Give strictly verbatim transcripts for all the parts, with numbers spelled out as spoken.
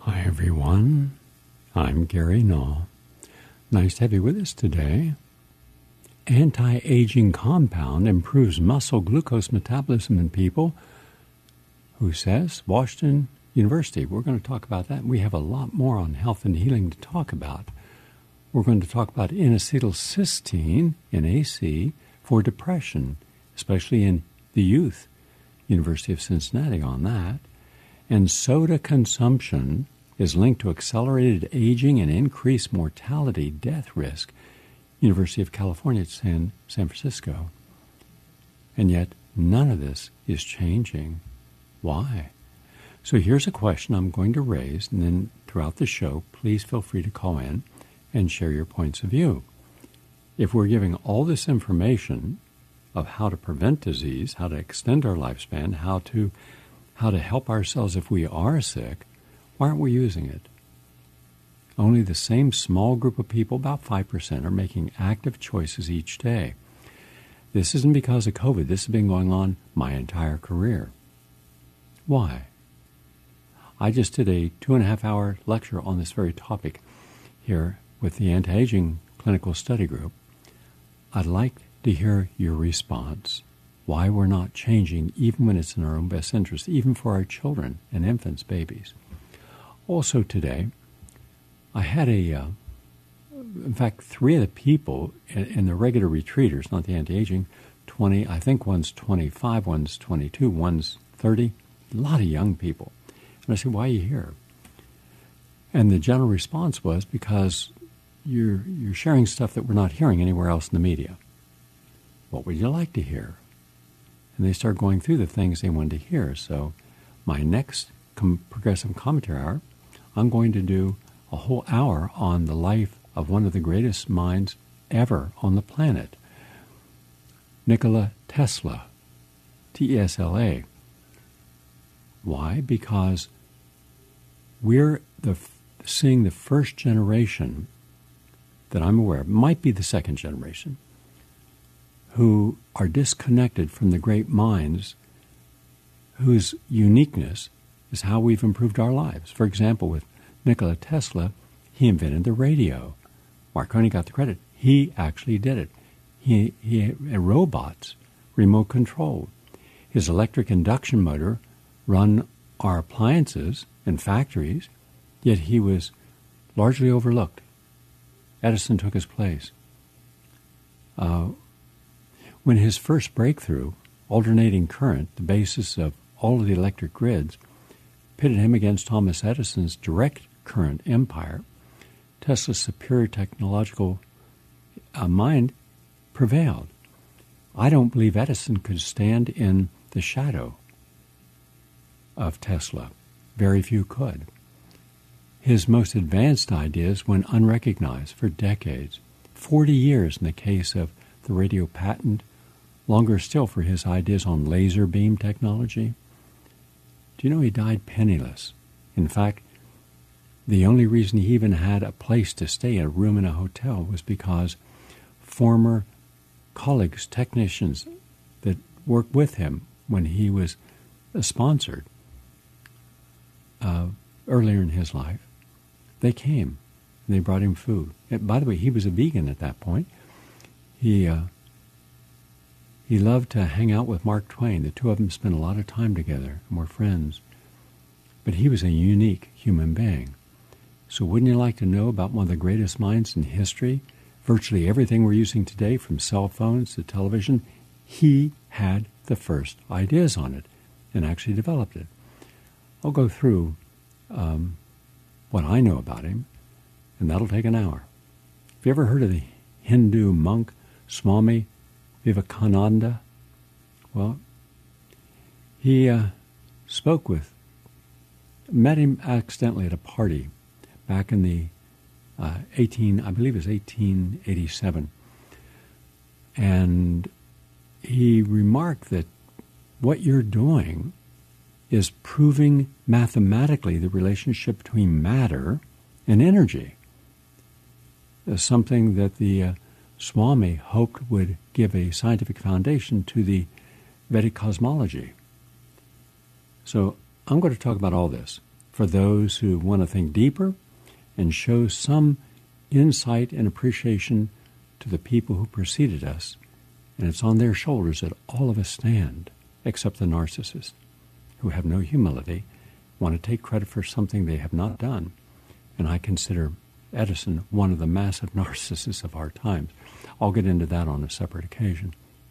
Hi, everyone. I'm Gary Null. Nice to have you with us today. Anti-aging compound improves muscle glucose metabolism in people. Who says? Washington University. We're going to talk about that. We have a lot more on health and healing to talk about. We're going to talk about N-acetylcysteine, N A C, for depression, especially in the youth. University of Cincinnati on that. And soda consumption is linked to accelerated aging and increased mortality death risk. University of California at San, San Francisco. And yet, none of this is changing. Why? So here's a question I'm going to raise, and then throughout the show, please feel free to call in and share your points of view. If we're giving all this information of how to prevent disease, how to extend our lifespan, how to how to help ourselves if we are sick, why aren't we using it? Only the same small group of people, about five percent, are making active choices each day. This isn't because of COVID. This has been going on my entire career. Why? I just did a two and a half hour lecture on this very topic here with the Anti-Aging Clinical Study Group. I'd like to hear your response. Why we're not changing, even when it's in our own best interest, even for our children and infants, babies. Also today, I had a, uh, in fact, three of the people in, in the regular retreaters, not the anti-aging, twenty, I think one's twenty-five, one's twenty-two, one's thirty, a lot of young people. And I said, why are you here? And the general response was, because you're, you're sharing stuff that we're not hearing anywhere else in the media. What would you like to hear? And they start going through the things they wanted to hear. So my next com- progressive commentary hour, I'm going to do a whole hour on the life of one of the greatest minds ever on the planet, Nikola Tesla, T E S L A. Why? Because we're the seeing the first generation that I'm aware of, might be the second generation, who are disconnected from the great minds whose uniqueness is how we've improved our lives. For example, with Nikola Tesla, he invented the radio. Marconi got the credit. He actually did it. He, he had robots, remote control. His electric induction motor run our appliances in factories, yet he was largely overlooked. Edison took his place. Uh, when his first breakthrough, alternating current, the basis of all of the electric grids, pitted him against Thomas Edison's direct current empire, Tesla's superior technological uh, mind prevailed. I don't believe Edison could stand in the shadow of Tesla. Very few could. His most advanced ideas went unrecognized for decades, forty years in the case of the radio patent, longer still for his ideas on laser beam technology. Do you know he died penniless? In fact, the only reason he even had a place to stay, a room in a hotel, was because former colleagues, technicians that worked with him when he was sponsored uh, earlier in his life, they came and they brought him food. And by the way, he was a vegan at that point. He uh, he loved to hang out with Mark Twain. The two of them spent a lot of time together and were friends. But he was a unique human being. So wouldn't you like to know about one of the greatest minds in history? Virtually everything we're using today, from cell phones to television, he had the first ideas on it and actually developed it. I'll go through um, what I know about him, and that'll take an hour. Have you ever heard of the Hindu monk Swami Vivekananda? Well, he uh, spoke with, met him accidentally at a party back in the uh, eighteen, I believe it was eighteen eighty-seven, and he remarked that what you're doing is proving mathematically the relationship between matter and energy. Uh, something that the uh, Swami hoped would give a scientific foundation to the Vedic cosmology. So I'm going to talk about all this. for those who want to think deeper and show some insight and appreciation to the people who preceded us. And it's on their shoulders that all of us stand, except the narcissists, who have no humility, want to take credit for something they have not done. And I consider Edison one of the massive narcissists of our times. I'll get into that on a separate occasion.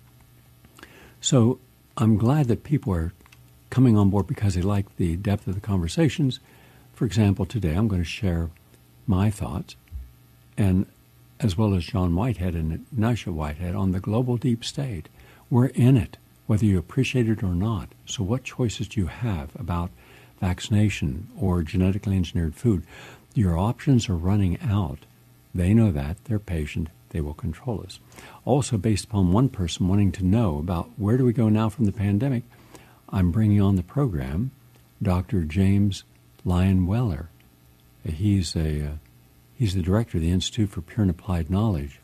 So I'm glad that people are coming on board because they like the depth of the conversations. For example, today I'm going to share my thoughts, and as well as John Whitehead and Nasha Whitehead, on the global deep state. We're in it, whether you appreciate it or not. So what choices do you have about vaccination or genetically engineered food? Your options are running out. They know that. They're patient. They will control us. Also, based upon one person wanting to know about where do we go now from the pandemic, I'm bringing on the program Doctor James Lyon Weller. He's a uh, he's the director of the Institute for Pure and Applied Knowledge,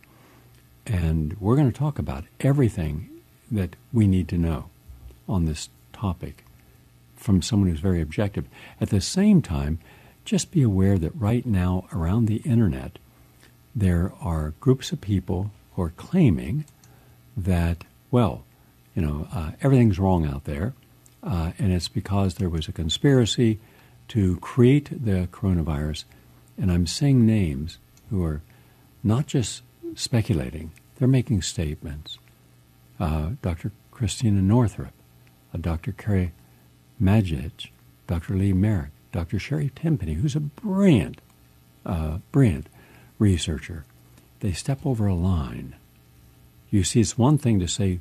and we're going to talk about everything that we need to know on this topic from someone who's very objective. At the same time, just be aware that right now around the internet, there are groups of people who are claiming that, well, you know, uh, everything's wrong out there, uh, and it's because there was a conspiracy to create the coronavirus. And I'm saying names who are not just speculating, they're making statements. Uh, Doctor Christina Northrup, uh, Doctor Carrie Magich, Doctor Lee Merrick, Doctor Sherry Timpany, who's a brilliant, uh, brilliant researcher. They step over a line. You see, it's one thing to say,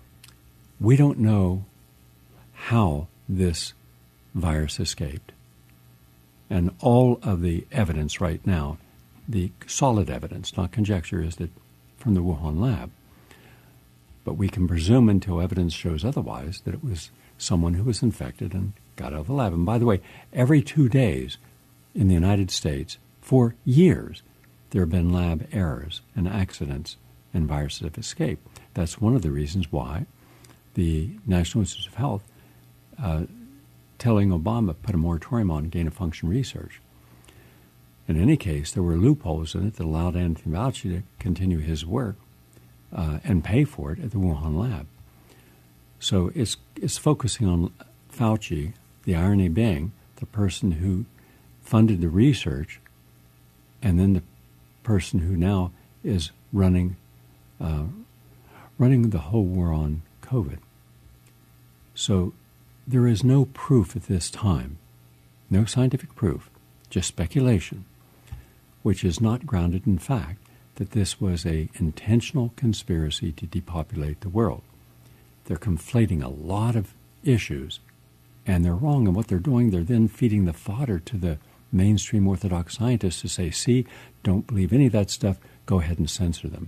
we don't know how this virus escaped. And all of the evidence right now, the solid evidence, not conjecture, is that from the Wuhan lab. But we can presume until evidence shows otherwise that it was someone who was infected and got out of the lab. And by the way, every two days in the United States, for years, there have been lab errors and accidents and viruses have escaped. That's one of the reasons why the National Institutes of Health uh, telling Obama put a moratorium on gain-of-function research. In any case, there were loopholes in it that allowed Anthony Fauci to continue his work uh, and pay for it at the Wuhan lab. So it's it's focusing on Fauci, the irony being the person who funded the research and then the person who now is running uh, running the whole war on COVID. So there is no proof at this time, no scientific proof, just speculation, which is not grounded in fact, that this was an intentional conspiracy to depopulate the world. They're conflating a lot of issues, and they're wrong in what they're doing. They're then feeding the fodder to the mainstream Orthodox scientists to say, see, don't believe any of that stuff, go ahead and censor them.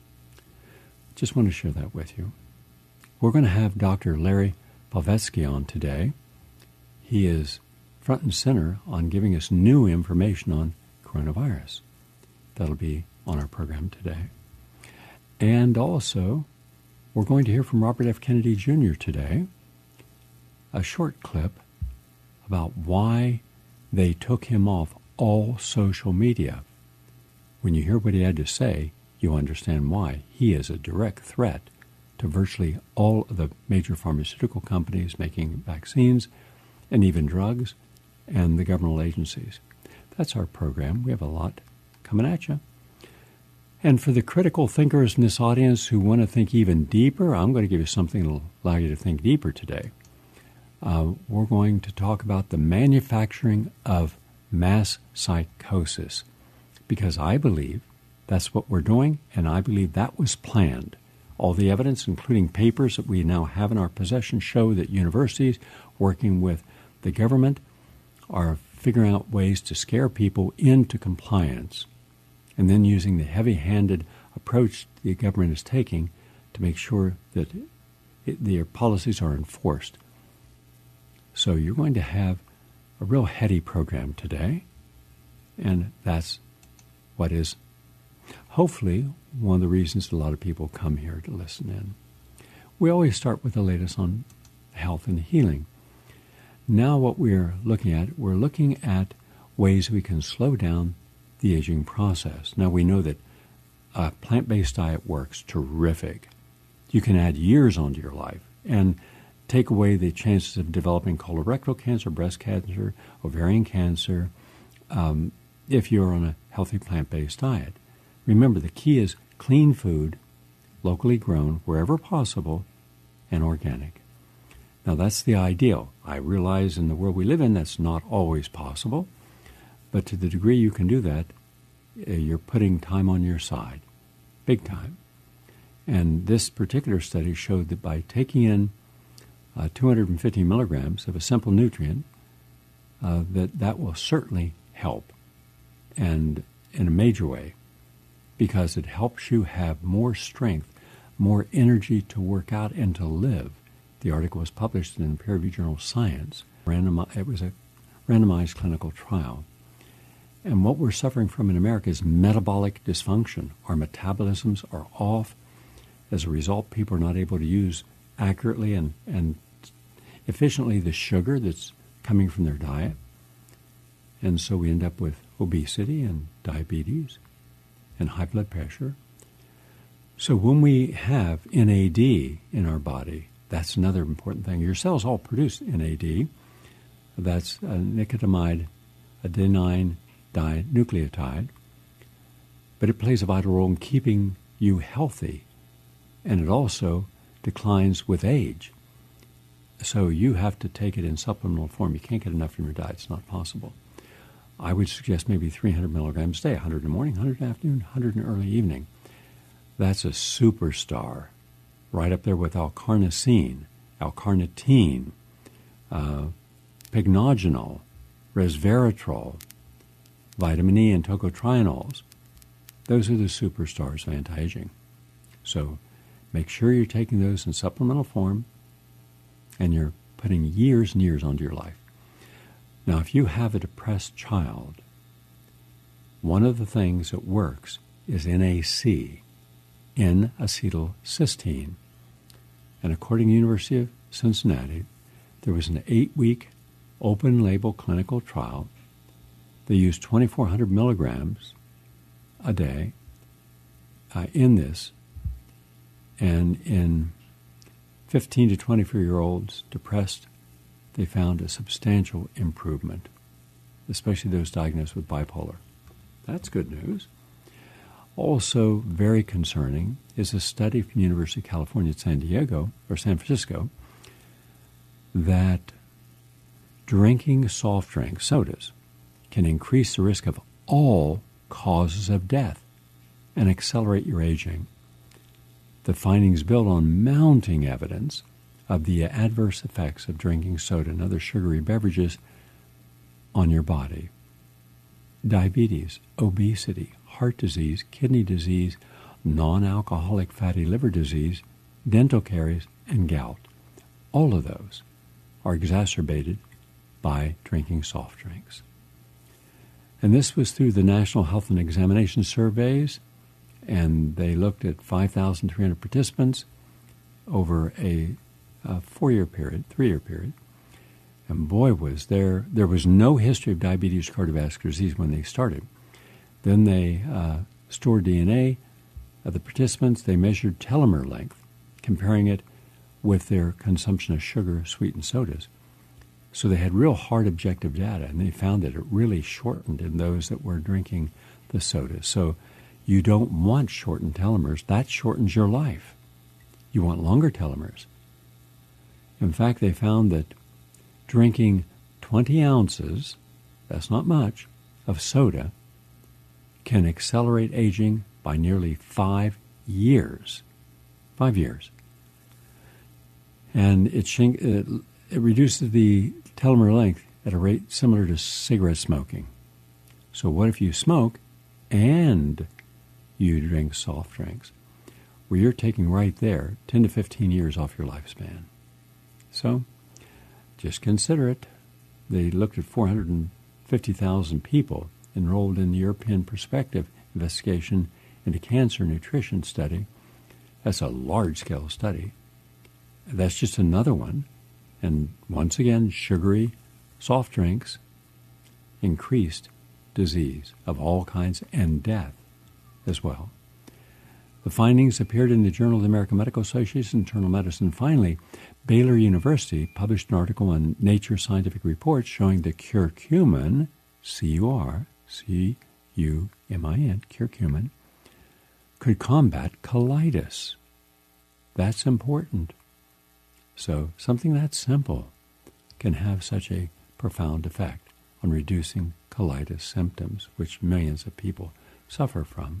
Just want to share that with you. We're going to have Doctor Larry Palevsky on today. He is front and center on giving us new information on coronavirus. That'll be on our program today. And also, we're going to hear from Robert F. Kennedy Junior today, a short clip about why they took him off all social media. When you hear what he had to say, you understand why. He is a direct threat to virtually all of the major pharmaceutical companies making vaccines and even drugs and the governmental agencies. That's our program. We have a lot coming at you. And for the critical thinkers in this audience who want to think even deeper, I'm going to give you something that will allow you to think deeper today. Uh, we're going to talk about the manufacturing of mass psychosis, because I believe that's what we're doing, and I believe that was planned. All the evidence, including papers that we now have in our possession, show that universities working with the government are figuring out ways to scare people into compliance, and then using the heavy-handed approach the government is taking to make sure that it, their policies are enforced. So you're going to have a real heady program today, and that's what is hopefully one of the reasons a lot of people come here to listen in. We always start with the latest on health and healing. now what we're looking at, we're looking at ways we can slow down the aging process. Now, we know that a plant-based diet works terrific. You can add years onto your life and take away the chances of developing colorectal cancer, breast cancer, ovarian cancer, um, if you're on a healthy plant-based diet. Remember, the key is clean food, locally grown, wherever possible, and organic. Now, that's the ideal. I realize in the world we live in, that's not always possible. But to the degree you can do that, uh, you're putting time on your side, big time. And this particular study showed that by taking in uh, two hundred fifty milligrams of a simple nutrient, uh, that that will certainly help, and in a major way, because it helps you have more strength, more energy to work out and to live. The article was published in the peer-reviewed journal Science. Randomi- it was a randomized clinical trial. And what we're suffering from in America is metabolic dysfunction. Our metabolisms are off. As a result, people are not able to use accurately and, and efficiently the sugar that's coming from their diet. And so we end up with obesity and diabetes and high blood pressure. So when we have N A D in our body, that's another important thing. Your cells all produce N A D. That's a nicotinamide adenine dinucleotide. But it plays a vital role in keeping you healthy. And it also declines with age. So you have to take it in supplemental form. You can't get enough from your diet. It's not possible. I would suggest maybe three hundred milligrams a day, one hundred in the morning, one hundred in the afternoon, one hundred in the early evening. That's a superstar, right up there with L-carnosine, L-carnitine, uh, pycnogenol, resveratrol, vitamin E, and tocotrienols. Those are the superstars of anti-aging. So make sure you're taking those in supplemental form, and you're putting years and years onto your life. Now, if you have a depressed child, one of the things that works is N A C, N-acetylcysteine. And according to the University of Cincinnati, there was an eight-week open-label clinical trial. They used twenty-four hundred milligrams a day uh, in this, and in fifteen to twenty-four-year-olds depressed, they found a substantial improvement, especially those diagnosed with bipolar. That's good news. Also very concerning is a study from the University of California at San Diego, or San Francisco, that drinking soft drinks, sodas, can increase the risk of all causes of death and accelerate your aging. The findings build on mounting evidence of the adverse effects of drinking soda and other sugary beverages on your body. Diabetes, obesity, heart disease, kidney disease, non-alcoholic fatty liver disease, dental caries, and gout. All of those are exacerbated by drinking soft drinks. And this was through the National Health and Examination Surveys, and they looked at five thousand three hundred participants over a, a four-year period, three-year period. And boy, was there, there was no history of diabetes or cardiovascular disease when they started. Then they uh, stored D N A of the participants. They measured telomere length, comparing it with their consumption of sugar, sweetened sodas. So they had real hard objective data, and they found that it really shortened in those that were drinking the soda. So you don't want shortened telomeres. That shortens your life. You want longer telomeres. In fact, they found that drinking twenty ounces, that's not much, of soda can accelerate aging by nearly five years. Five years. And it, it, it reduces the telomere length at a rate similar to cigarette smoking. So what if you smoke and you drink soft drinks? Well, you're taking right there ten to fifteen years off your lifespan. So just consider it. They looked at four hundred fifty thousand people enrolled in the European Perspective Investigation into Cancer Nutrition Study. That's a large-scale study. That's just another one. And once again, sugary soft drinks increased disease of all kinds and death as well. The findings appeared in the Journal of the American Medical Association, Internal Medicine. Finally, Baylor University published an article in Nature Scientific Reports showing that curcumin, C U R, C U M I N, curcumin, could combat colitis. That's important. So something that simple can have such a profound effect on reducing colitis symptoms, which millions of people suffer from.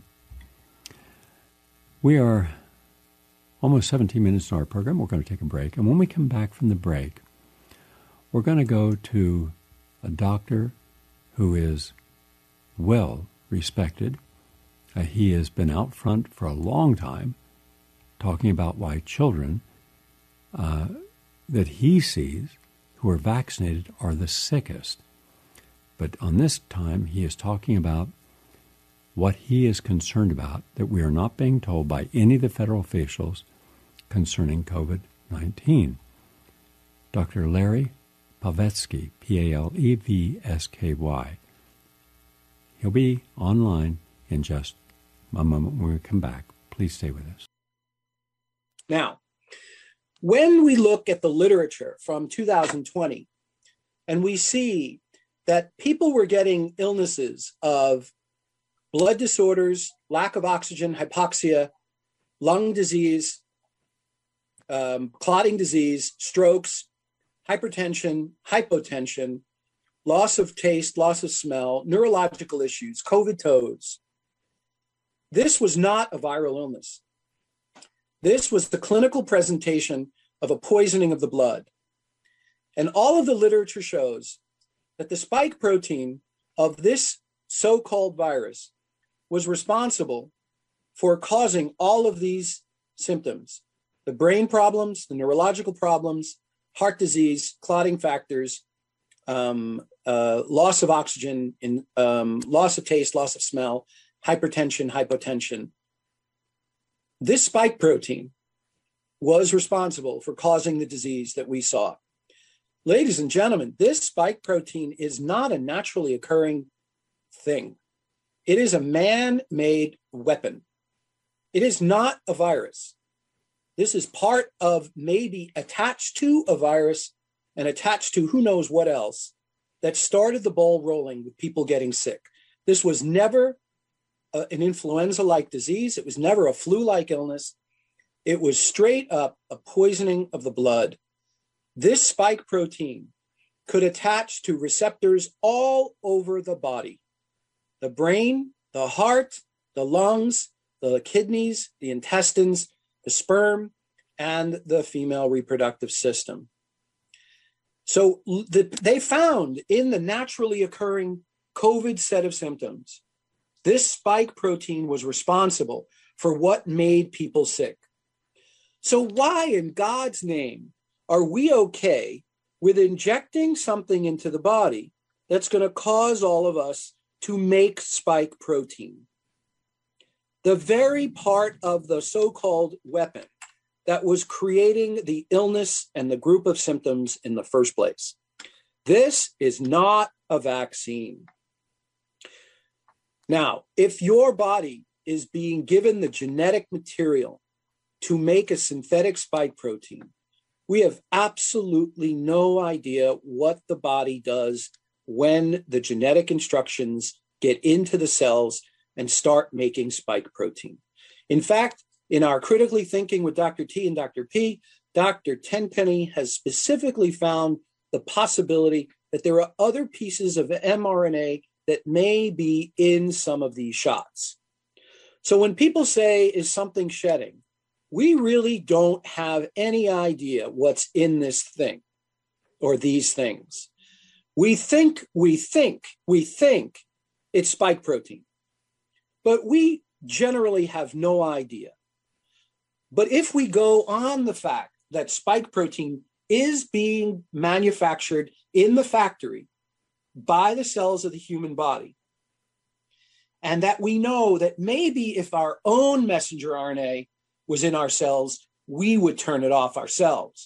We are almost seventeen minutes into our program. We're going to take a break. And when we come back from the break, we're going to go to a doctor who is well respected. Uh, he has been out front for a long time talking about why children uh, that he sees who are vaccinated are the sickest. But on this time, he is talking about what he is concerned about that we are not being told by any of the federal officials concerning COVID nineteen. Doctor Larry Palevsky, P A L E V S K Y. He'll be online in just a moment when we come back. Please stay with us. Now, when we look at the literature from two thousand twenty, and we see that people were getting illnesses of blood disorders, lack of oxygen, hypoxia, lung disease, um, clotting disease, strokes, hypertension, hypotension, loss of taste, loss of smell, neurological issues, COVID toes. This was not a viral illness. This was the clinical presentation of a poisoning of the blood. And all of the literature shows that the spike protein of this so-called virus was responsible for causing all of these symptoms: the brain problems, the neurological problems, heart disease, clotting factors, um, uh, loss of oxygen, in, um, loss of taste, loss of smell, hypertension, hypotension. This spike protein was responsible for causing the disease that we saw. Ladies and gentlemen, this spike protein is not a naturally occurring thing. It is a man-made weapon. It is not a virus. This is part of, maybe attached to a virus and attached to who knows what else, that started the ball rolling with people getting sick. This was never a, an influenza-like disease. It was never a flu-like illness. It was straight up a poisoning of the blood. This spike protein could attach to receptors all over the body: the brain, the heart, the lungs, the kidneys, the intestines, the sperm, and the female reproductive system. So the, they found in the naturally occurring COVID set of symptoms, this spike protein was responsible for what made people sick. So why in God's name are we okay with injecting something into the body that's going to cause all of us to make spike protein? The very part of the so-called weapon that was creating the illness and the group of symptoms in the first place. This is not a vaccine. Now, if your body is being given the genetic material to make a synthetic spike protein, we have absolutely no idea what the body does when the genetic instructions get into the cells and start making spike protein. In fact, in our Critically Thinking with Doctor T and Doctor P, Doctor Tenpenny has specifically found the possibility that there are other pieces of mRNA that may be in some of these shots. So when people say, is something shedding? We really don't have any idea what's in this thing or these things. We think, we think, we think it's spike protein, but we generally have no idea. But if we go on the fact that spike protein is being manufactured in the factory by the cells of the human body, and that we know that maybe if our own messenger R N A was in our cells, we would turn it off ourselves.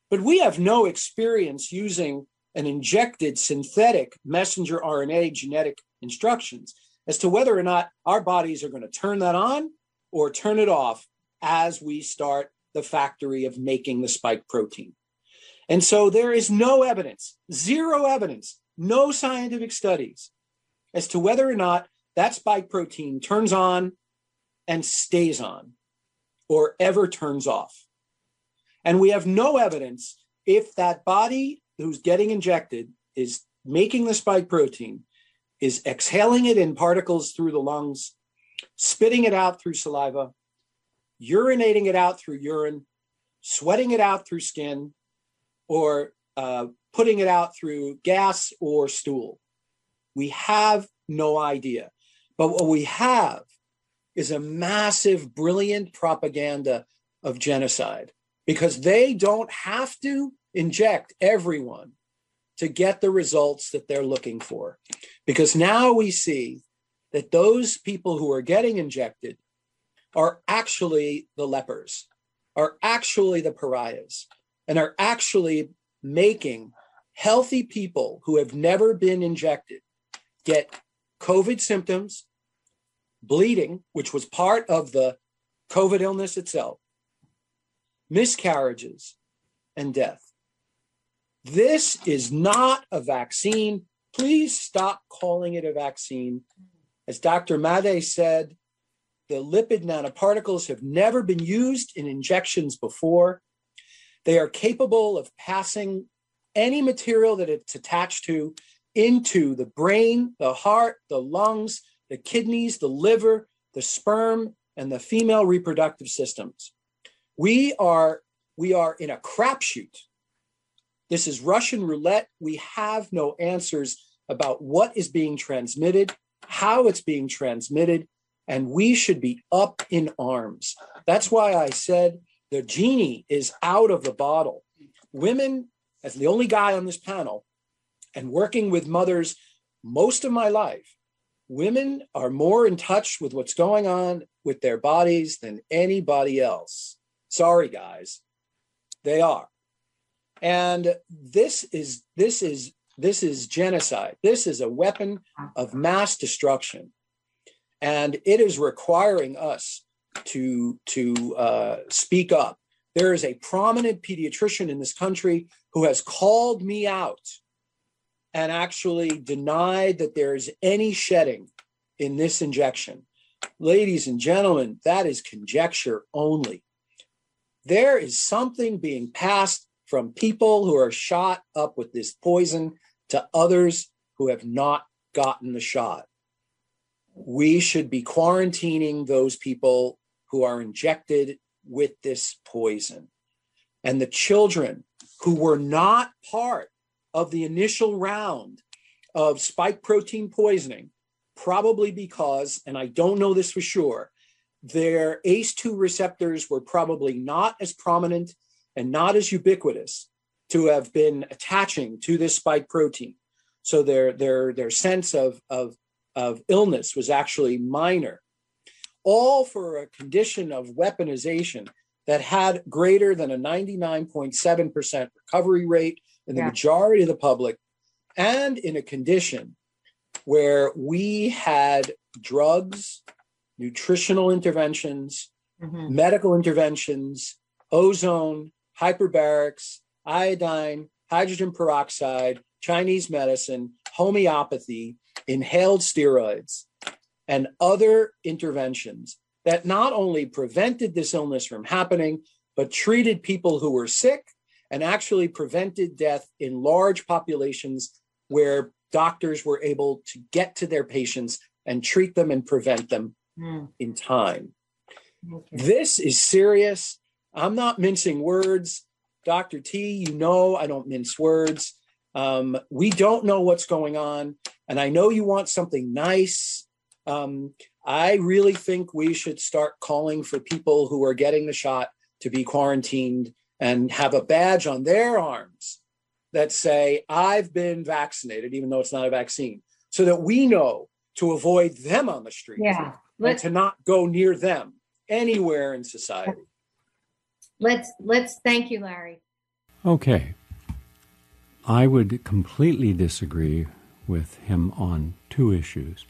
But we have no experience using an injected synthetic messenger R N A genetic instructions as to whether or not our bodies are going to turn that on or turn it off as we start the factory of making the spike protein. And so there is no evidence, zero evidence, no scientific studies as to whether or not that spike protein turns on and stays on or ever turns off. And we have no evidence if that body who's getting injected is making the spike protein, is exhaling it in particles through the lungs, spitting it out through saliva, urinating it out through urine, sweating it out through skin, or uh, putting it out through gas or stool. We have no idea. But what we have is a massive, brilliant propaganda of genocide, because they don't have to inject everyone to get the results that they're looking for. Because now we see that those people who are getting injected are actually the lepers, are actually the pariahs, and are actually making healthy people who have never been injected get COVID symptoms, bleeding, which was part of the COVID illness itself, miscarriages, and death. This is not a vaccine. Please stop calling it a vaccine. As Doctor Madej said, the lipid nanoparticles have never been used in injections before. They are capable of passing any material that it's attached to into the brain, the heart, the lungs, the kidneys, the liver, the sperm, and the female reproductive systems. We are, we are in a crapshoot. This is Russian roulette. We have no answers about what is being transmitted, how it's being transmitted, and we should be up in arms. That's why I said the genie is out of the bottle. Women, as the only guy on this panel, and working with mothers most of my life, women are more in touch with what's going on with their bodies than anybody else. Sorry, guys, they are. And this is this is this is genocide. This is a weapon of mass destruction, and it is requiring us to to uh, speak up. There is a prominent pediatrician in this country who has called me out and actually denied that there is any shedding in this injection. Ladies and gentlemen, that is conjecture only. There is something being passed from people who are shot up with this poison to others who have not gotten the shot. We should be quarantining those people who are injected with this poison. And the children who were not part of the initial round of spike protein poisoning, probably because, and I don't know this for sure, their A C E two receptors were probably not as prominent and not as ubiquitous to have been attaching to this spike protein. So their, their, their sense of, of, of illness was actually minor, all for a condition of weaponization that had greater than a ninety-nine point seven percent recovery rate in the yeah. majority of the public, and in a condition where we had drugs, nutritional interventions, mm-hmm. medical interventions, ozone, hyperbarics, iodine, hydrogen peroxide, Chinese medicine, homeopathy, inhaled steroids, and other interventions that not only prevented this illness from happening, but treated people who were sick and actually prevented death in large populations where doctors were able to get to their patients and treat them and prevent them mm. in time. Okay. This is serious. I'm not mincing words. Doctor T, you know I don't mince words. Um, we don't know what's going on. And I know you want something nice. Um, I really think we should start calling for people who are getting the shot to be quarantined and have a badge on their arms that say, I've been vaccinated, even though it's not a vaccine, so that we know to avoid them on the street yeah. and to not go near them anywhere in society. Let's let's thank you, Larry. Okay. I would completely disagree with him on two issues.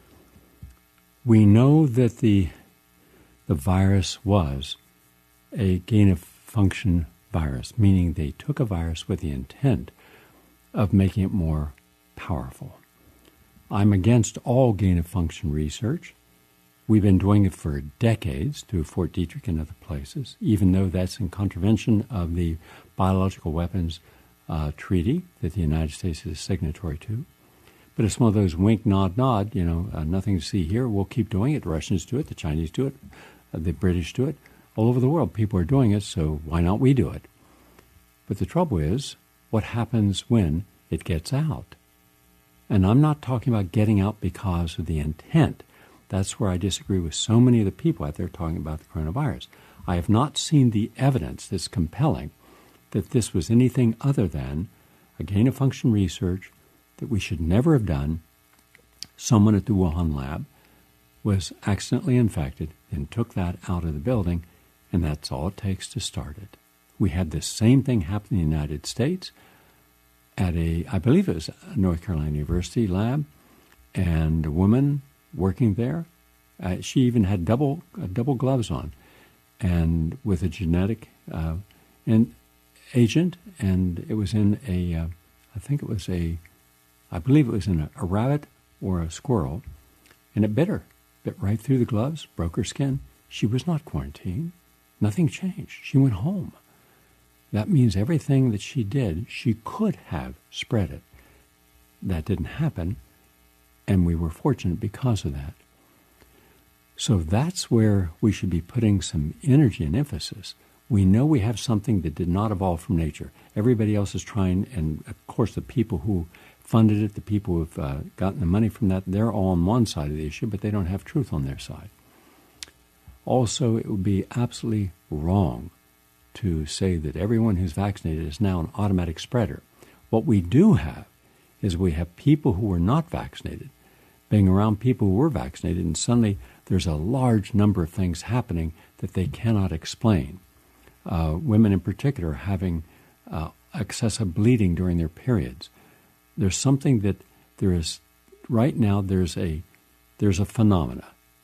We know that the the virus was a gain-of-function virus, meaning they took a virus with the intent of making it more powerful. I'm against all gain-of-function research. We've been doing it for decades through Fort Detrick and other places, even though that's in contravention of the Biological Weapons uh, Treaty that the United States is signatory to. But it's one of those wink, nod, nod, you know, uh, nothing to see here. We'll keep doing it. The Russians do it. The Chinese do it. Uh, the British do it. All over the world, people are doing it, so why not we do it? But the trouble is, what happens when it gets out? And I'm not talking about getting out because of the intent. That's where I disagree with so many of the people out there talking about the coronavirus. I have not seen the evidence that's compelling that this was anything other than a gain-of-function research that we should never have done. Someone at the Wuhan lab was accidentally infected and took that out of the building, and that's all it takes to start it. We had the same thing happen in the United States at a, I believe it was a North Carolina University lab, and a woman working there, uh, she even had double uh, double gloves on, and with a genetic uh, in, agent, and it was in a, uh, I think it was a, I believe it was in a, a rabbit or a squirrel, and it bit her, bit right through the gloves, broke her skin. She was not quarantined. Nothing changed. She went home. That means everything that she did, she could have spread it. That didn't happen, and we were fortunate because of that. So that's where we should be putting some energy and emphasis. We know we have something that did not evolve from nature. Everybody else is trying, and of course the people who funded it, the people who have uh, gotten the money from that, they're all on one side of the issue, but they don't have truth on their side. Also, it would be absolutely wrong to say that everyone who's vaccinated is now an automatic spreader. What we do have is we have people who were not vaccinated being around people who were vaccinated, and suddenly there's a large number of things happening that they cannot explain. Uh, women in particular having uh, excessive bleeding during their periods. There's something that there is, right now there's a, there's a phenomena.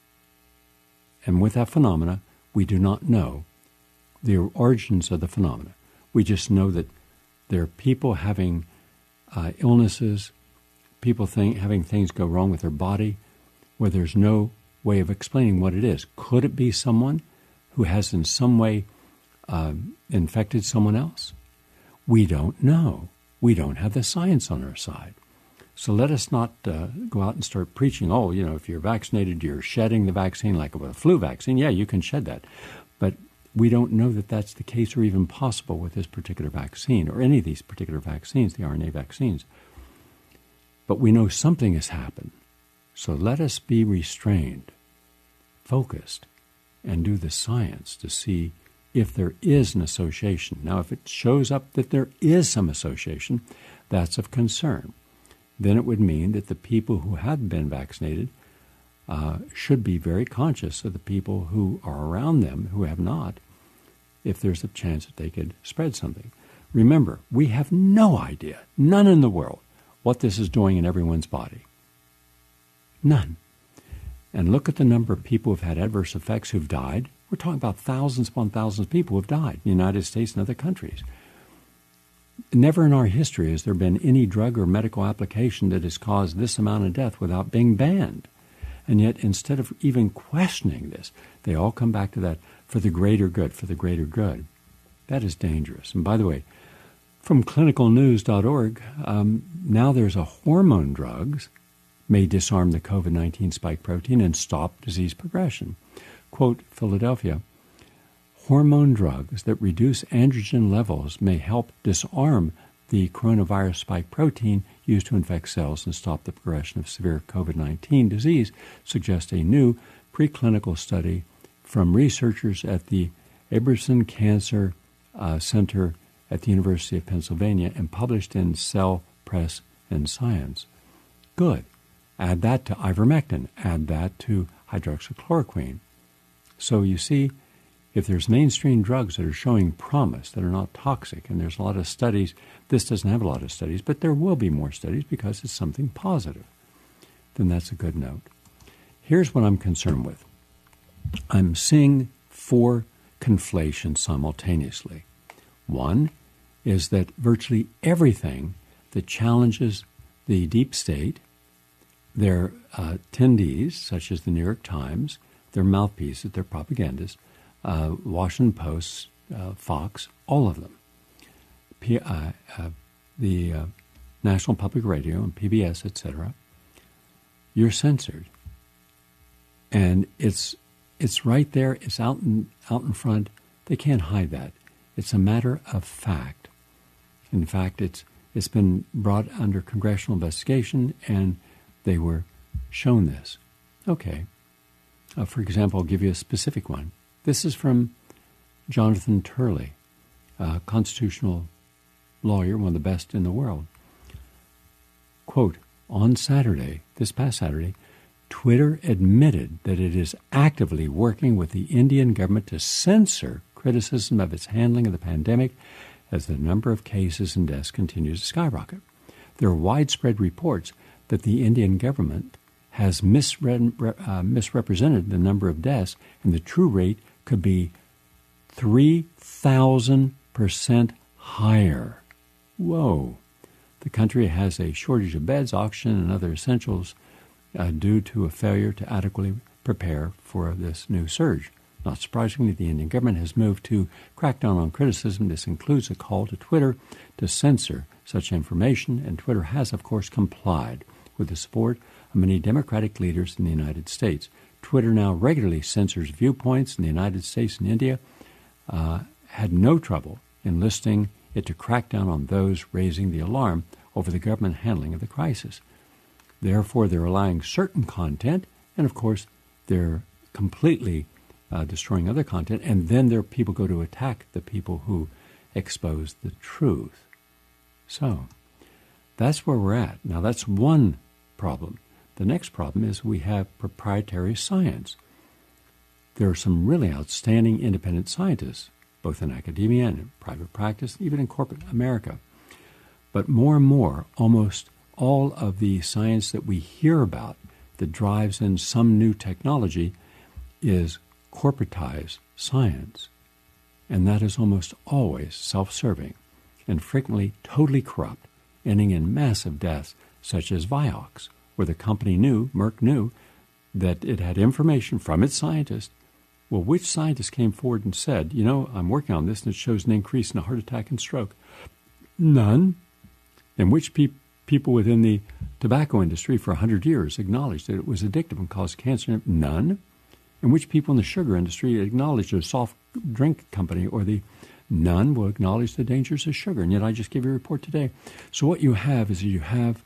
And with that phenomena, we do not know the origins of the phenomena. We just know that there are people having uh, illnesses, people think, having things go wrong with their body, where there's no way of explaining what it is. Could it be someone who has in some way uh, infected someone else? We don't know. We don't have the science on our side. So let us not uh, go out and start preaching, oh, you know, if you're vaccinated, you're shedding the vaccine like with a flu vaccine. Yeah, you can shed that. But we don't know that that's the case or even possible with this particular vaccine or any of these particular vaccines, the R N A vaccines. But we know something has happened. So let us be restrained, focused, and do the science to see if there is an association. Now, if it shows up that there is some association, that's of concern. Then it would mean that the people who have been vaccinated uh, should be very conscious of the people who are around them who have not, if there's a chance that they could spread something. Remember, we have no idea, none in the world, what this is doing in everyone's body. None. And look at the number of people who've had adverse effects who've died. We're talking about thousands upon thousands of people who've died in the United States and other countries. Never in our history has there been any drug or medical application that has caused this amount of death without being banned. And yet, instead of even questioning this, they all come back to that for the greater good, for the greater good. That is dangerous. And by the way, from clinical news dot org, um, now there's a hormone drugs may disarm the COVID nineteen spike protein and stop disease progression. Quote, Philadelphia, hormone drugs that reduce androgen levels may help disarm the coronavirus spike protein used to infect cells and stop the progression of severe COVID nineteen disease, suggests a new preclinical study from researchers at the Abramson Cancer uh, Center at the University of Pennsylvania and published in Cell, Press, and Science. Good. Add that to ivermectin. Add that to hydroxychloroquine. So you see, if there's mainstream drugs that are showing promise, that are not toxic, and there's a lot of studies, this doesn't have a lot of studies, but there will be more studies because it's something positive, then that's a good note. Here's what I'm concerned with. I'm seeing four conflations simultaneously. One is that virtually everything that challenges the deep state, their uh, attendees, such as the New York Times, their mouthpieces, their propagandists, uh, Washington Post, uh, Fox, all of them, P- uh, uh, the uh, National Public Radio and P B S, et cetera, you're censored. And it's it's right there. It's out in, out in front. They can't hide that. It's a matter of fact. In fact, it's it's been brought under congressional investigation, and they were shown this. Okay. Uh, for example, I'll give you a specific one. This is from Jonathan Turley, a constitutional lawyer, one of the best in the world. Quote, on Saturday, this past Saturday, Twitter admitted that it is actively working with the Indian government to censor criticism of its handling of the pandemic as the number of cases and deaths continues to skyrocket. There are widespread reports that the Indian government has misre- uh, misrepresented the number of deaths, and the true rate could be three thousand percent higher. Whoa. The country has a shortage of beds, oxygen, and other essentials uh, due to a failure to adequately prepare for this new surge. Not surprisingly, the Indian government has moved to crack down on criticism. This includes a call to Twitter to censor such information, and Twitter has, of course, complied with the support of many Democratic leaders in the United States. Twitter now regularly censors viewpoints in the United States and India, uh, had no trouble enlisting it to crack down on those raising the alarm over the government handling of the crisis. Therefore, they're allowing certain content, and of course, they're completely uh, destroying other content, and then there people go to attack the people who expose the truth. So, that's where we're at. Now, that's one problem. The next problem is we have proprietary science. There are some really outstanding independent scientists, both in academia and in private practice, even in corporate America. But more and more, almost all of the science that we hear about that drives in some new technology is corporatized science. And that is almost always self-serving and frequently totally corrupt, ending in massive deaths such as Vioxx, where the company knew, Merck knew, that it had information from its scientists. Well, which scientist came forward and said, you know, I'm working on this and it shows an increase in a heart attack and stroke? None. And which pe- people within the tobacco industry for one hundred years acknowledged that it was addictive and caused cancer? None. And which people in the sugar industry acknowledged a soft drink company or the none will acknowledge the dangers of sugar. And yet I just gave you a report today. So what you have is you have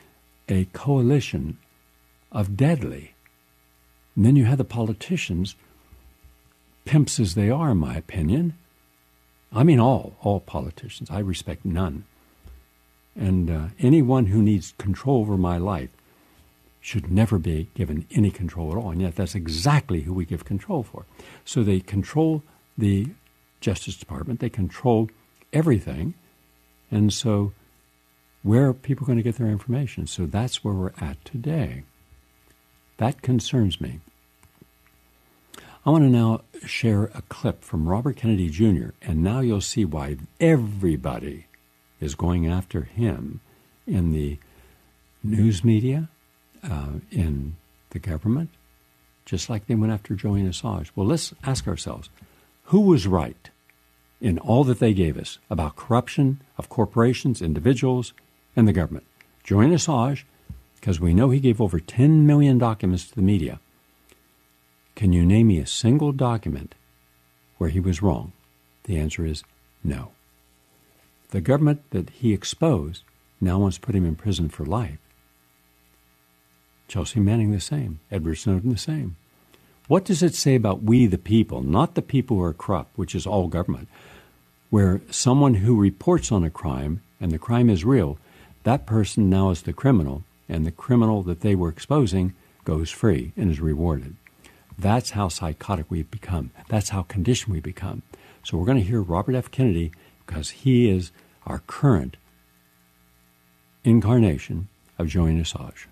a coalition of deadly. And then you have the politicians, pimps as they are, in my opinion. I mean all, all politicians. I respect none. And uh, anyone who needs control over my life should never be given any control at all. And yet that's exactly who we give control for. So they control the Justice Department. They control everything. And so where are people going to get their information? So that's where we're at today. That concerns me. I want to now share a clip from Robert Kennedy Junior, and now you'll see why everybody is going after him in the news media, uh, in the government, just like they went after Julian Assange. Well, let's ask ourselves, who was right in all that they gave us about corruption of corporations, individuals, and the government? Julian Assange, because we know he gave over ten million documents to the media. Can you name me a single document where he was wrong? The answer is no. The government that he exposed now wants to put him in prison for life. Chelsea Manning the same. Edward Snowden the same. What does it say about we the people, not the people who are corrupt, which is all government, where someone who reports on a crime and the crime is real, that person now is the criminal, and the criminal that they were exposing goes free and is rewarded? That's how psychotic we've become. That's how conditioned we've become. So we're going to hear Robert F. Kennedy because he is our current incarnation of Julian Assange.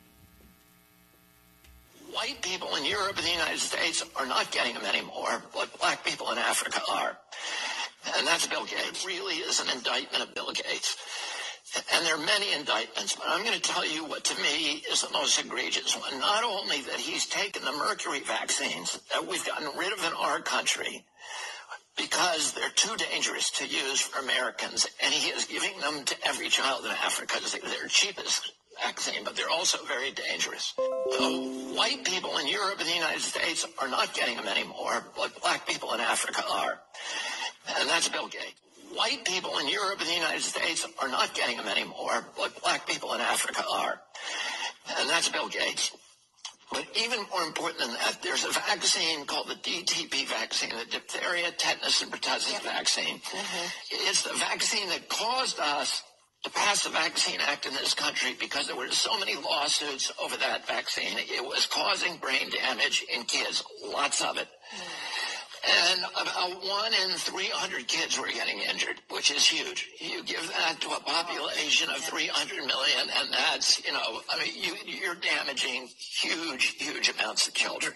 White people in Europe and the United States are not getting them anymore, but black people in Africa are. And that's Bill Gates. It really is an indictment of Bill Gates. And there are many indictments, but I'm going to tell you what to me is the most egregious one. Not only that he's taken the mercury vaccines that we've gotten rid of in our country because they're too dangerous to use for Americans, and he is giving them to every child in Africa because they're cheapest vaccine, but they're also very dangerous. So white people in Europe and the United States are not getting them anymore, but black people in Africa are. And that's Bill Gates. White people in Europe and the United States are not getting them anymore, but black people in Africa are. And that's Bill Gates. But even more important than that, there's a vaccine called the D T P vaccine, the diphtheria, tetanus, and pertussis yep. vaccine. Mm-hmm. It's the vaccine that caused us to pass the Vaccine Act in this country because there were so many lawsuits over that vaccine. It was causing brain damage in kids, lots of it. Mm. And about one in three hundred kids were getting injured, which is huge. You give that to a population of three hundred million, and that's, you know, I mean, you, you're damaging huge, huge amounts of children.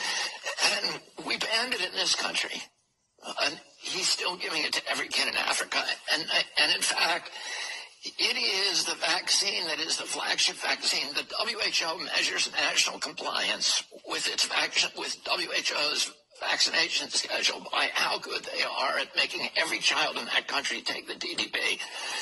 And we banned it in this country. And he's still giving it to every kid in Africa. And, and in fact, it is the vaccine that is the flagship vaccine. The W H O measures national compliance with its vaccine, with W H O's vaccination schedule by how good they are at making every child in that country take the D T P.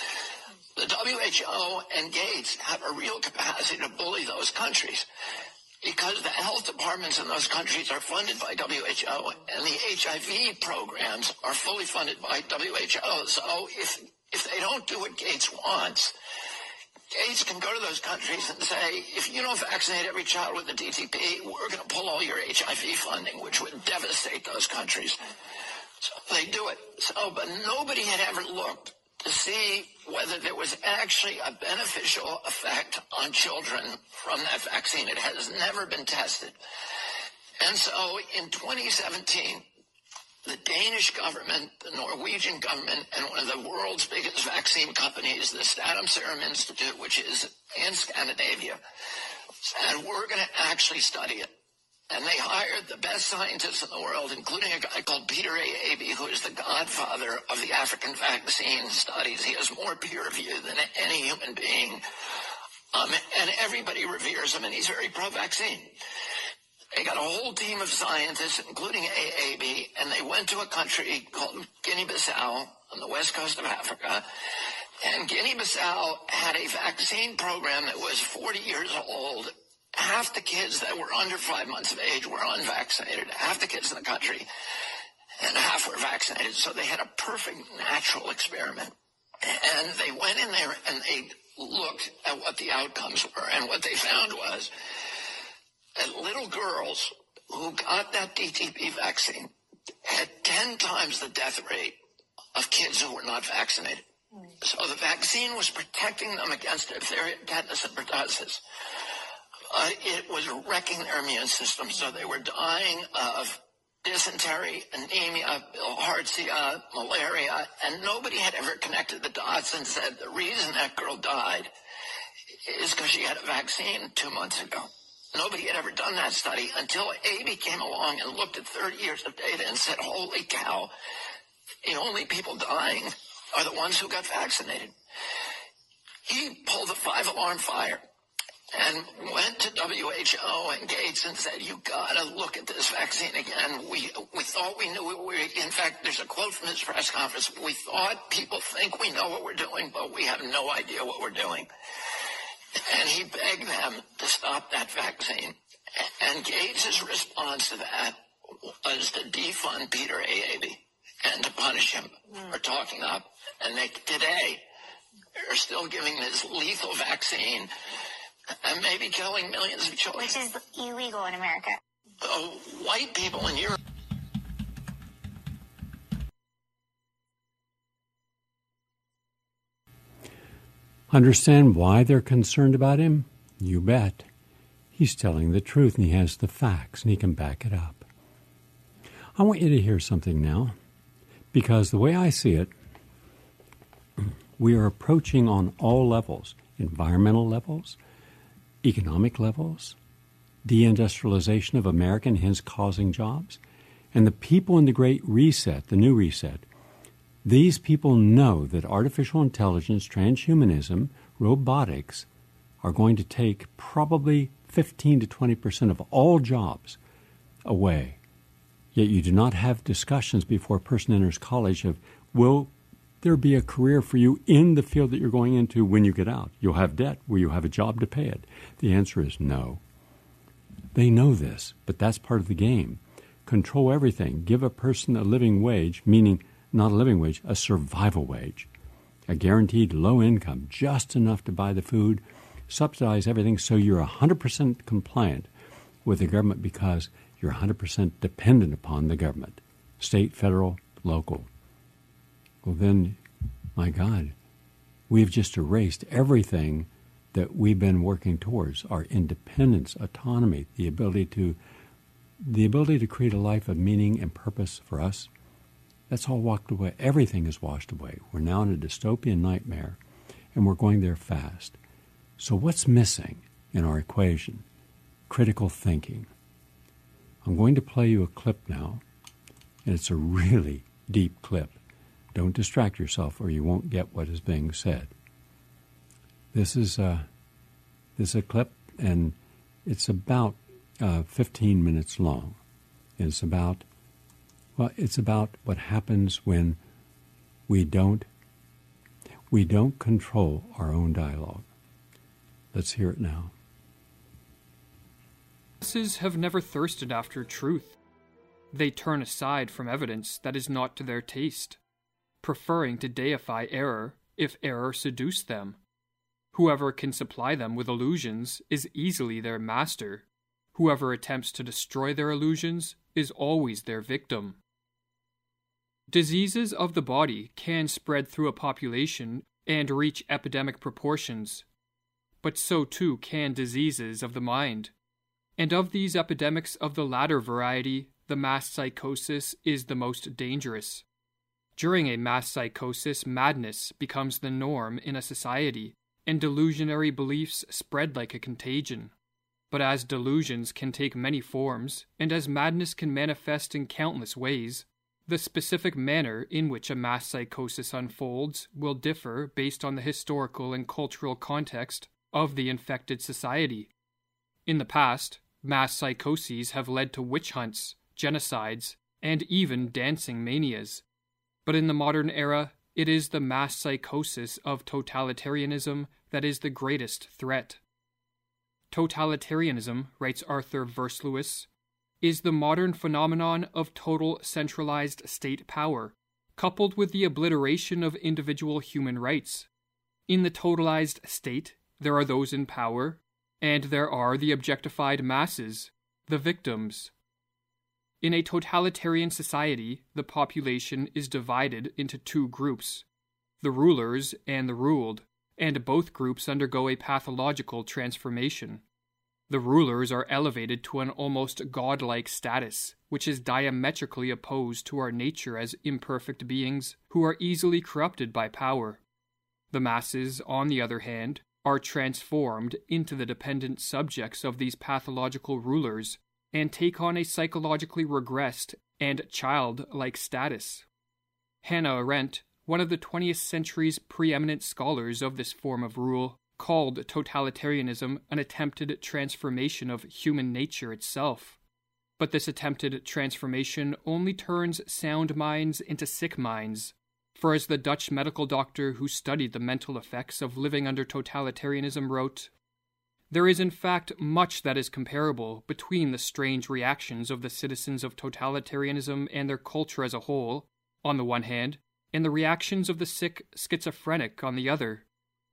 The W H O and Gates have a real capacity to bully those countries because the health departments in those countries are funded by W H O and the H I V programs are fully funded by W H O. So if if they don't do what Gates wants, Gates can go to those countries and say, if you don't vaccinate every child with the D T P, we're going to pull all your H I V funding, which would devastate those countries. So they do it. So, but nobody had ever looked to see whether there was actually a beneficial effect on children from that vaccine. It has never been tested. And so in twenty seventeen, the Danish government, the Norwegian government, and one of the world's biggest vaccine companies, the Statum Serum Institute, which is in Scandinavia, said, we're going to actually study it. And they hired the best scientists in the world, including a guy called Peter A. Abey, who is the godfather of the African vaccine studies. He has more peer review than any human being. Um, and everybody reveres him, and he's very pro-vaccine. They got a whole team of scientists, including A. Abey, and they went to a country called Guinea-Bissau on the west coast of Africa. And Guinea-Bissau had a vaccine program that was forty years old. Half the kids that were under five months of age were unvaccinated, half the kids in the country, and half were vaccinated. So they had a perfect natural experiment. And they went in there and they looked at what the outcomes were. And what they found was that little girls who got that D T P vaccine had ten times the death rate of kids who were not vaccinated. So the vaccine was protecting them against diphtheria, tetanus, and pertussis. Uh, it was wrecking their immune system, so they were dying of dysentery, anemia, bilharzia, malaria, and nobody had ever connected the dots and said the reason that girl died is because she had a vaccine two months ago. Nobody had ever done that study until Abey came along and looked at thirty years of data and said, holy cow, the only people dying are the ones who got vaccinated. He pulled the five-alarm fire and went to W H O and Gates and said, you got to look at this vaccine again. We we thought we knew what we were. In fact, there's a quote from his press conference. We thought people think we know what we're doing, but we have no idea what we're doing. And he begged them to stop that vaccine. And Gates' response to that was to defund Peter A. Abey and to punish him for talking up. And they, today, they're still giving this lethal vaccine and maybe killing millions of children. Which is illegal in America. Uh, white people in Europe. Understand why they're concerned about him? You bet. He's telling the truth, and he has the facts, and he can back it up. I want you to hear something now, because the way I see it, we are approaching on all levels, environmental levels, economic levels, deindustrialization of America, and hence causing jobs, and the people in the Great Reset, the New Reset. These people know that artificial intelligence, transhumanism, robotics are going to take probably fifteen to twenty percent of all jobs away. Yet you do not have discussions before a person enters college of, will there be a career for you in the field that you're going into when you get out? You'll have debt. Will you have a job to pay it? The answer is no. They know this, but that's part of the game. Control everything. Give a person a living wage, meaning not a living wage, a survival wage, a guaranteed low income, just enough to buy the food, subsidize everything so you're one hundred percent compliant with the government because you're one hundred percent dependent upon the government, state, federal, local. Well, then, my God, we've just erased everything that we've been working towards, our independence, autonomy, the ability to the ability to create a life of meaning and purpose for us. That's all walked away. Everything is washed away. We're now in a dystopian nightmare, and we're going there fast. So what's missing in our equation? Critical thinking. I'm going to play you a clip now, and it's a really deep clip. Don't distract yourself or you won't get what is being said. This is a, this is a clip, and it's about uh, fifteen minutes long. And it's about, well, it's about what happens when we don't, we don't control our own dialogue. Let's hear it now. Masses have never thirsted after truth. They turn aside from evidence that is not to their taste, preferring to deify error if error seduce them. Whoever can supply them with illusions is easily their master. Whoever attempts to destroy their illusions is always their victim. Diseases of the body can spread through a population and reach epidemic proportions, but so too can diseases of the mind. And of these epidemics of the latter variety, the mass psychosis is the most dangerous. During a mass psychosis, madness becomes the norm in a society, and delusionary beliefs spread like a contagion. But as delusions can take many forms, and as madness can manifest in countless ways, the specific manner in which a mass psychosis unfolds will differ based on the historical and cultural context of the infected society. In the past, mass psychoses have led to witch hunts, genocides, and even dancing manias. But in the modern era, it is the mass psychosis of totalitarianism that is the greatest threat. Totalitarianism, writes Arthur Versluis, is the modern phenomenon of total centralized state power, coupled with the obliteration of individual human rights. In the totalized state, there are those in power, and there are the objectified masses, the victims. In a totalitarian society, the population is divided into two groups, the rulers and the ruled, and both groups undergo a pathological transformation. The rulers are elevated to an almost godlike status, which is diametrically opposed to our nature as imperfect beings who are easily corrupted by power. The masses, on the other hand, are transformed into the dependent subjects of these pathological rulers and take on a psychologically regressed and childlike status. Hannah Arendt, one of the twentieth century's preeminent scholars of this form of rule, called totalitarianism an attempted transformation of human nature itself. But this attempted transformation only turns sound minds into sick minds. For as the Dutch medical doctor who studied the mental effects of living under totalitarianism wrote, "There is in fact much that is comparable between the strange reactions of the citizens of totalitarianism and their culture as a whole, on the one hand, and the reactions of the sick schizophrenic on the other.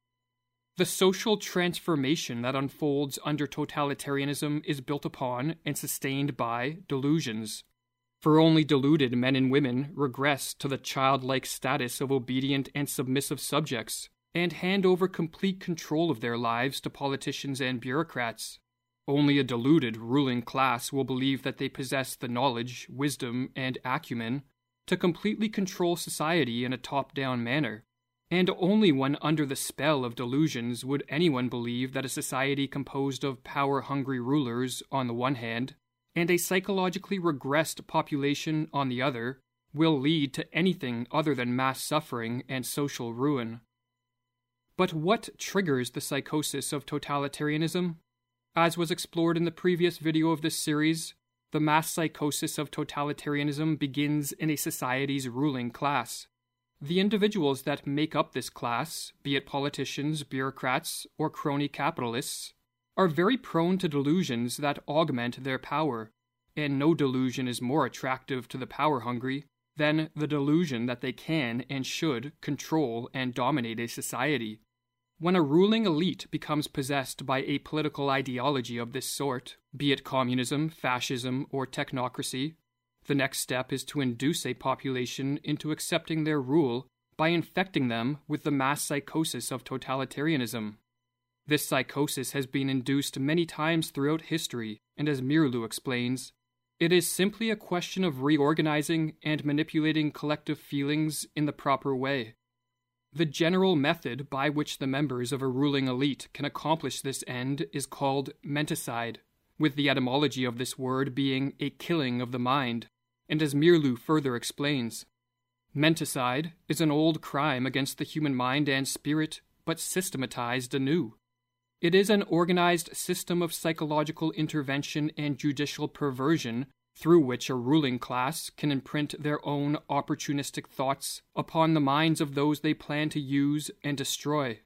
The social transformation that unfolds under totalitarianism is built upon and sustained by delusions. For only deluded men and women regress to the childlike status of obedient and submissive subjects, and hand over complete control of their lives to politicians and bureaucrats. Only a deluded ruling class will believe that they possess the knowledge, wisdom, and acumen to completely control society in a top-down manner. And only when under the spell of delusions would anyone believe that a society composed of power-hungry rulers on the one hand, and a psychologically regressed population on the other, will lead to anything other than mass suffering and social ruin. But what triggers the psychosis of totalitarianism? As was explored in the previous video of this series, the mass psychosis of totalitarianism begins in a society's ruling class. The individuals that make up this class, be it politicians, bureaucrats, or crony capitalists, are very prone to delusions that augment their power, and no delusion is more attractive to the power-hungry than the delusion that they can and should control and dominate a society. When a ruling elite becomes possessed by a political ideology of this sort, be it communism, fascism, or technocracy, the next step is to induce a population into accepting their rule by infecting them with the mass psychosis of totalitarianism. This psychosis has been induced many times throughout history, and as Mirlu explains, it is simply a question of reorganizing and manipulating collective feelings in the proper way. The general method by which the members of a ruling elite can accomplish this end is called menticide, with the etymology of this word being a killing of the mind, and as Mirlu further explains, menticide is an old crime against the human mind and spirit, but systematized anew. It is an organized system of psychological intervention and judicial perversion through which a ruling class can imprint their own opportunistic thoughts upon the minds of those they plan to use and destroy.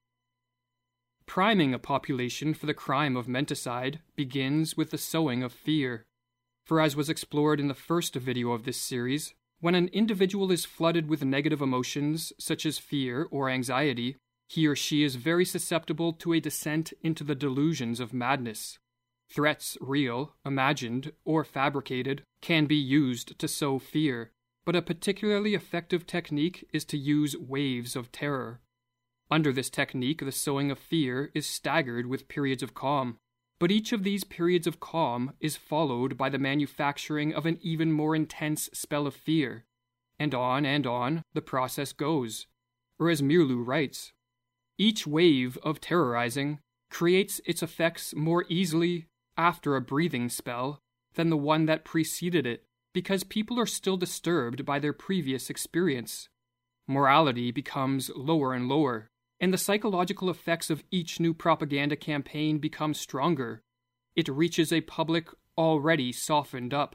Priming a population for the crime of menticide begins with the sowing of fear. For as was explored in the first video of this series, when an individual is flooded with negative emotions such as fear or anxiety, he or she is very susceptible to a descent into the delusions of madness. Threats, real, imagined, or fabricated, can be used to sow fear, but a particularly effective technique is to use waves of terror. Under this technique, the sowing of fear is staggered with periods of calm, but each of these periods of calm is followed by the manufacturing of an even more intense spell of fear, and on and on the process goes. Or as Mirlu writes, each wave of terrorizing creates its effects more easily after a breathing spell than the one that preceded it, because people are still disturbed by their previous experience. Morality becomes lower and lower, and the psychological effects of each new propaganda campaign become stronger. It reaches a public already softened up.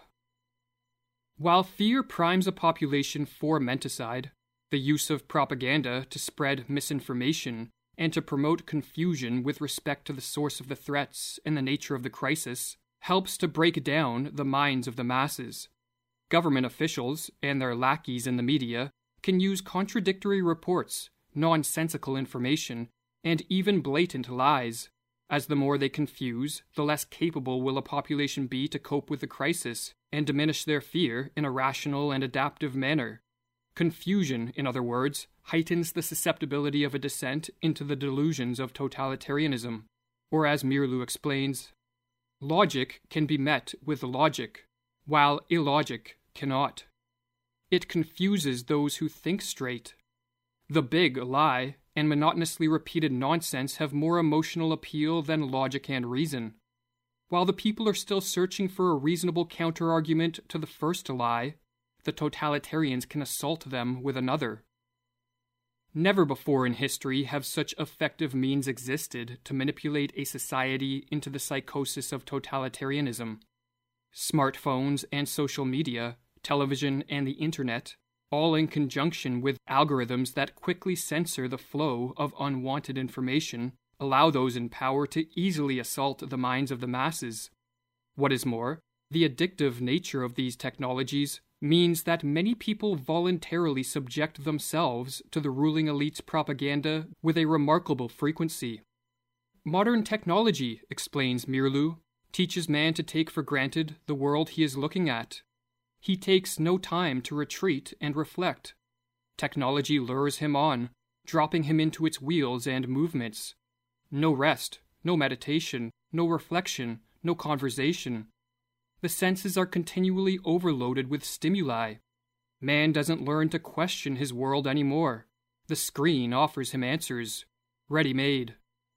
While fear primes a population for menticide, the use of propaganda to spread misinformation and to promote confusion with respect to the source of the threats and the nature of the crisis, helps to break down the minds of the masses. Government officials and their lackeys in the media can use contradictory reports, nonsensical information, and even blatant lies. As the more they confuse, the less capable will a population be to cope with the crisis and diminish their fear in a rational and adaptive manner. Confusion, in other words, heightens the susceptibility of a descent into the delusions of totalitarianism. Or as Mirlu explains, logic can be met with logic, while illogic cannot. It confuses those who think straight. The big lie and monotonously repeated nonsense have more emotional appeal than logic and reason. While the people are still searching for a reasonable counter-argument to the first lie, the totalitarians can assault them with another. Never before in history have such effective means existed to manipulate a society into the psychosis of totalitarianism. Smartphones and social media, television and the internet, all in conjunction with algorithms that quickly censor the flow of unwanted information, allow those in power to easily assault the minds of the masses. What is more, the addictive nature of these technologies means that many people voluntarily subject themselves to the ruling elite's propaganda with a remarkable frequency. Modern technology, explains Mirlu, teaches man to take for granted the world he is looking at. He takes no time to retreat and reflect. Technology lures him on, dropping him into its wheels and movements. No rest, no meditation, no reflection, no conversation. The senses are continually overloaded with stimuli. Man doesn't learn to question his world anymore. The screen offers him answers, ready-made.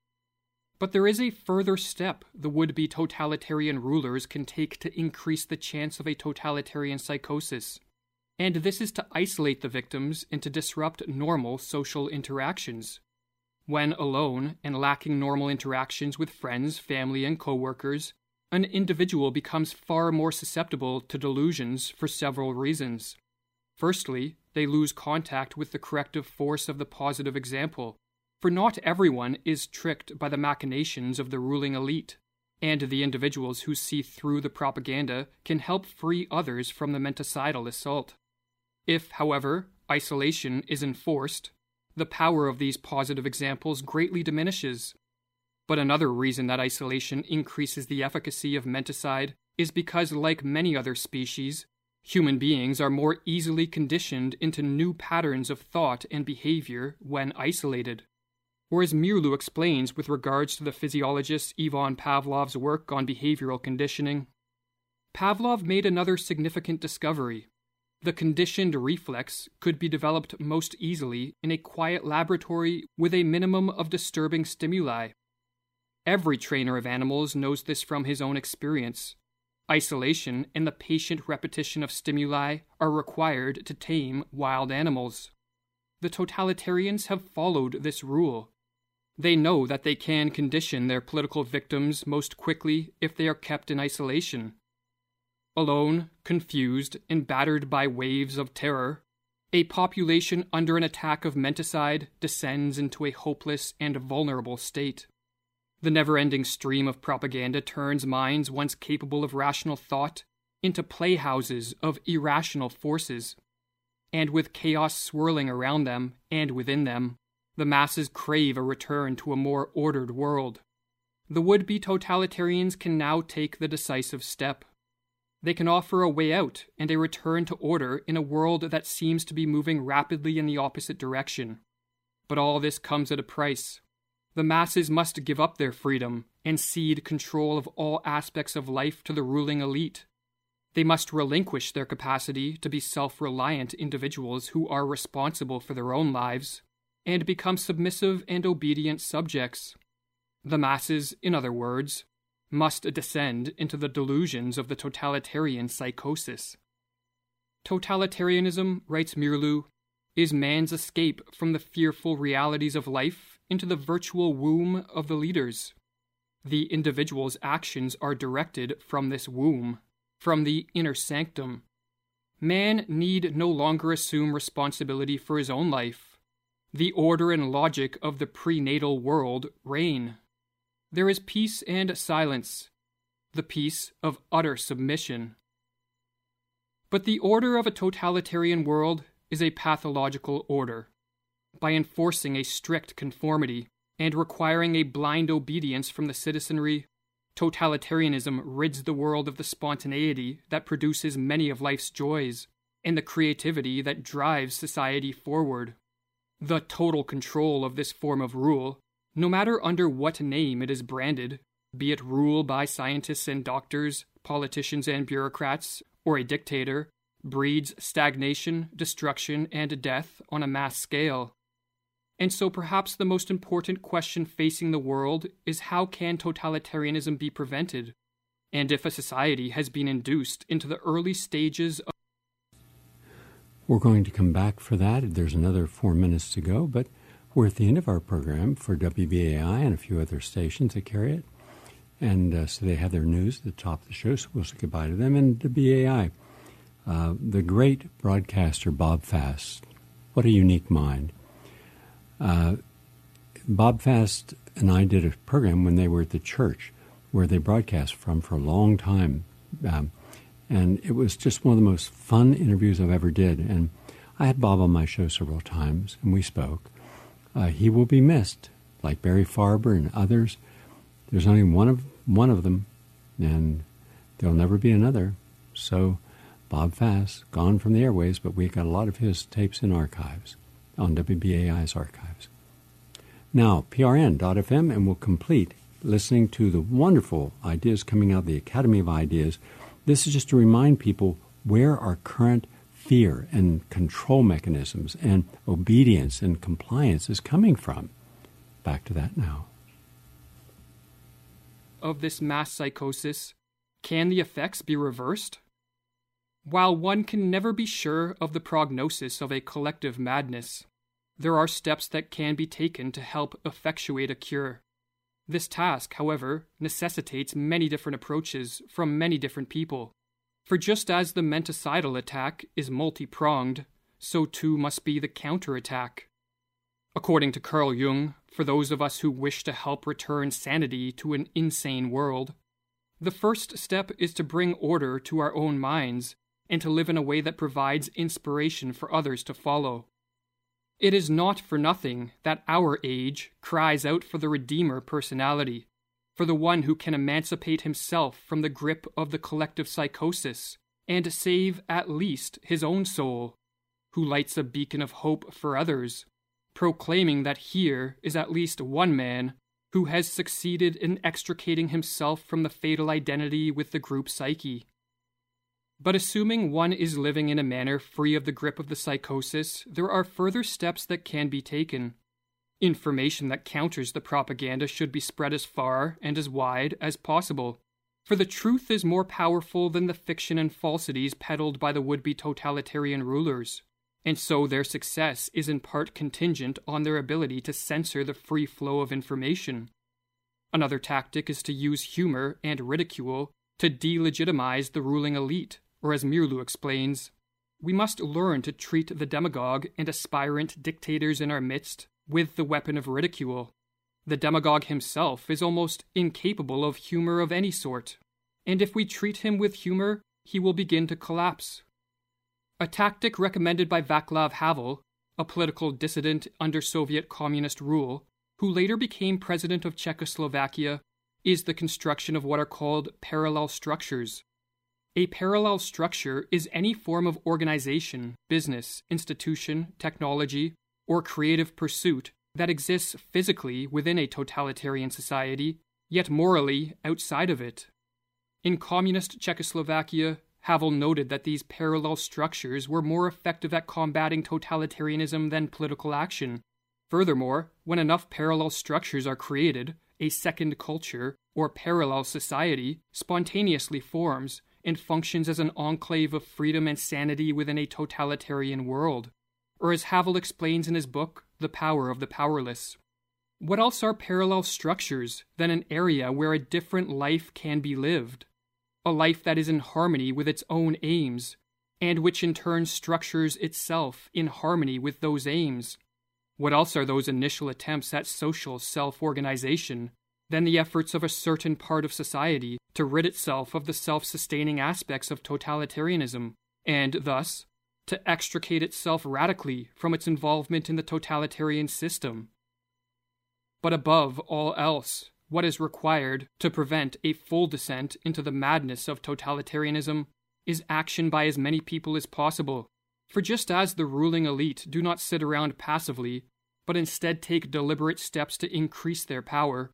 But there is a further step the would-be totalitarian rulers can take to increase the chance of a totalitarian psychosis, and this is to isolate the victims and to disrupt normal social interactions. When alone and lacking normal interactions with friends, family, and co-workers, an individual becomes far more susceptible to delusions for several reasons. Firstly, they lose contact with the corrective force of the positive example, for not everyone is tricked by the machinations of the ruling elite, and the individuals who see through the propaganda can help free others from the menticidal assault. If, however, isolation is enforced, the power of these positive examples greatly diminishes. But another reason that isolation increases the efficacy of menticide is because, like many other species, human beings are more easily conditioned into new patterns of thought and behavior when isolated. Or as Mirlu explains with regards to the physiologist Ivan Pavlov's work on behavioral conditioning, Pavlov made another significant discovery. The conditioned reflex could be developed most easily in a quiet laboratory with a minimum of disturbing stimuli. Every trainer of animals knows this from his own experience. Isolation and the patient repetition of stimuli are required to tame wild animals. The totalitarians have followed this rule. They know that they can condition their political victims most quickly if they are kept in isolation. Alone, confused, and battered by waves of terror, a population under an attack of menticide descends into a hopeless and vulnerable state. The never-ending stream of propaganda turns minds once capable of rational thought into playhouses of irrational forces, and with chaos swirling around them and within them, the masses crave a return to a more ordered world. The would-be totalitarians can now take the decisive step. They can offer a way out and a return to order in a world that seems to be moving rapidly in the opposite direction. But all this comes at a price. The masses must give up their freedom and cede control of all aspects of life to the ruling elite. They must relinquish their capacity to be self-reliant individuals who are responsible for their own lives, and become submissive and obedient subjects. The masses, in other words, must descend into the delusions of the totalitarian psychosis. Totalitarianism, writes Mirlu, is man's escape from the fearful realities of life into the virtual womb of the leaders. The individual's actions are directed from this womb, from the inner sanctum. Man need no longer assume responsibility for his own life. The order and logic of the prenatal world reign. There is peace and silence, the peace of utter submission. But the order of a totalitarian world is a pathological order. By enforcing a strict conformity and requiring a blind obedience from the citizenry, totalitarianism rids the world of the spontaneity that produces many of life's joys and the creativity that drives society forward. The total control of this form of rule, no matter under what name it is branded, be it rule by scientists and doctors, politicians and bureaucrats, or a dictator, breeds stagnation, destruction, and death on a mass scale. And so perhaps the most important question facing the world is how can totalitarianism be prevented, and if a society has been induced into the early stages of... We're going to come back for that. There's another four minutes to go, but we're at the end of our program for W B A I and a few other stations that carry it. And uh, so they have their news at the top of the show, so we'll say goodbye to them. And W B A I, uh, the great broadcaster Bob Fast, what a unique mind. Uh, Bob Fast and I did a program when they were at the church where they broadcast from for a long time. Um, and it was just one of the most fun interviews I've ever did. And I had Bob on my show several times, and we spoke. Uh, he will be missed, like Barry Farber and others. There's only one of one of them, and there'll never be another. So Bob Fast, gone from the airwaves, but we got a lot of his tapes in archives, on W B A I's archives. Now, P R N dot F M, and we'll complete listening to the wonderful ideas coming out of the Academy of Ideas. This is just to remind people where our current fear and control mechanisms and obedience and compliance is coming from. Back to that now. Of this mass psychosis, can the effects be reversed? While one can never be sure of the prognosis of a collective madness, there are steps that can be taken to help effectuate a cure. This task, however, necessitates many different approaches from many different people. For just as the menticidal attack is multi-pronged, so too must be the counterattack. According to Carl Jung, for those of us who wish to help return sanity to an insane world, the first step is to bring order to our own minds and to live in a way that provides inspiration for others to follow. It is not for nothing that our age cries out for the Redeemer personality, for the one who can emancipate himself from the grip of the collective psychosis and save at least his own soul, who lights a beacon of hope for others, proclaiming that here is at least one man who has succeeded in extricating himself from the fatal identity with the group psyche. But assuming one is living in a manner free of the grip of the psychosis, there are further steps that can be taken. Information that counters the propaganda should be spread as far and as wide as possible, for the truth is more powerful than the fiction and falsities peddled by the would-be totalitarian rulers, and so their success is in part contingent on their ability to censor the free flow of information. Another tactic is to use humor and ridicule to delegitimize the ruling elite, or as Mirlu explains, we must learn to treat the demagogue and aspirant dictators in our midst with the weapon of ridicule. The demagogue himself is almost incapable of humor of any sort, and if we treat him with humor, he will begin to collapse. A tactic recommended by Václav Havel, a political dissident under Soviet communist rule, who later became president of Czechoslovakia, is the construction of what are called parallel structures. A parallel structure is any form of organization, business, institution, technology, or creative pursuit that exists physically within a totalitarian society, yet morally outside of it. In communist Czechoslovakia, Havel noted that these parallel structures were more effective at combating totalitarianism than political action. Furthermore, when enough parallel structures are created, a second culture, or parallel society, spontaneously forms and functions as an enclave of freedom and sanity within a totalitarian world. Or as Havel explains in his book, The Power of the Powerless. What else are parallel structures than an area where a different life can be lived? A life that is in harmony with its own aims, and which in turn structures itself in harmony with those aims. What else are those initial attempts at social self-organization than the efforts of a certain part of society to rid itself of the self-sustaining aspects of totalitarianism, and thus to extricate itself radically from its involvement in the totalitarian system? But above all else, what is required to prevent a full descent into the madness of totalitarianism is action by as many people as possible. For just as the ruling elite do not sit around passively, but instead take deliberate steps to increase their power.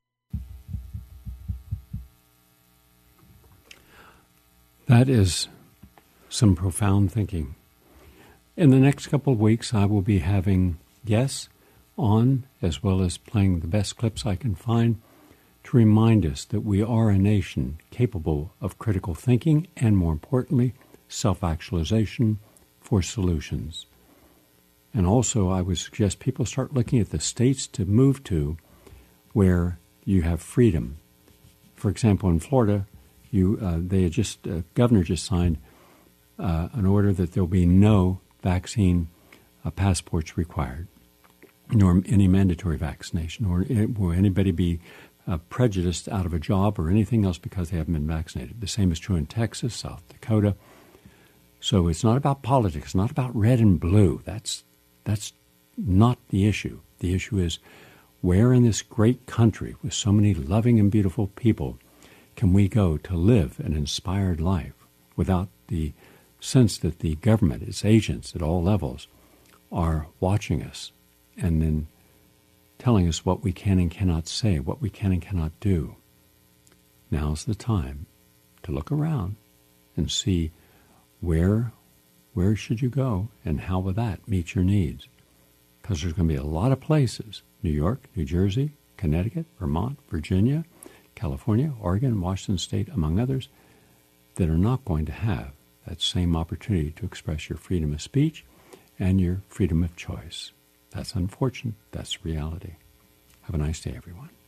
That is some profound thinking. In the next couple of weeks, I will be having guests on, as well as playing the best clips I can find, to remind us that we are a nation capable of critical thinking and, more importantly, self-actualization for solutions. And also, I would suggest people start looking at the states to move to where you have freedom. For example, in Florida, you uh, they had just uh, governor just signed uh, an order that there will be no vaccine uh, passports required, nor any mandatory vaccination, or will anybody be uh, prejudiced out of a job or anything else because they haven't been vaccinated. The same is true in Texas, South Dakota. So it's not about politics, it's not about red and blue. That's that's not the issue. The issue is, where in this great country with so many loving and beautiful people can we go to live an inspired life without the sense that the government, its agents at all levels, are watching us and then telling us what we can and cannot say, what we can and cannot do. Now's the time to look around and see where where should you go and how will that meet your needs. Because there's going to be a lot of places, New York, New Jersey, Connecticut, Vermont, Virginia, California, Oregon, Washington State, among others, that are not going to have that same opportunity to express your freedom of speech and your freedom of choice. That's unfortunate. That's reality. Have a nice day, everyone.